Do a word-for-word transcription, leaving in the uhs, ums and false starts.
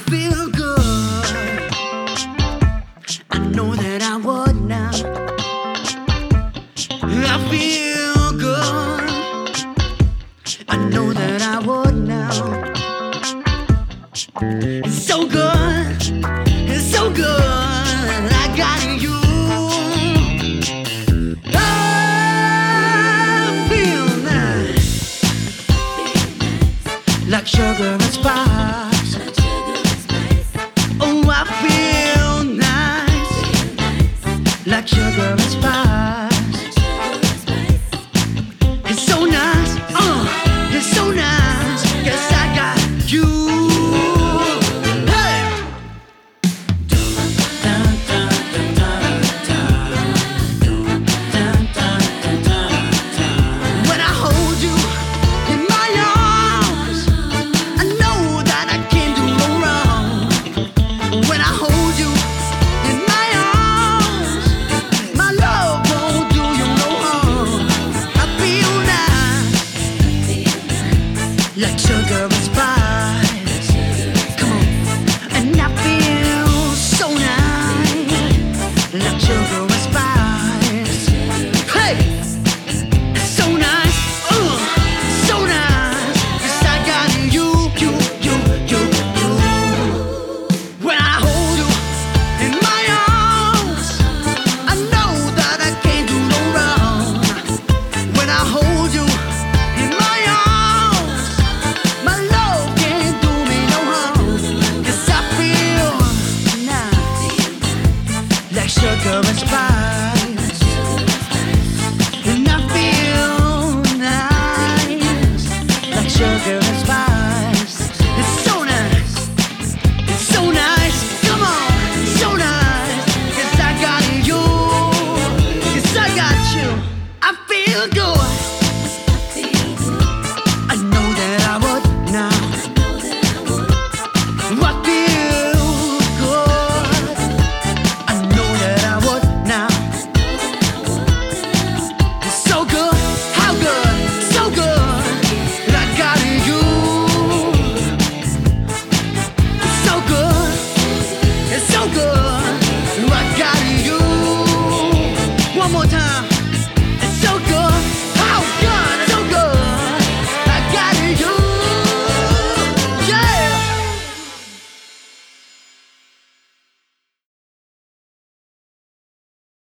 feel good. I know that I would now. I feel good. I know that I would now. It's so good. It's so good. I got you. I feel nice, like sugar.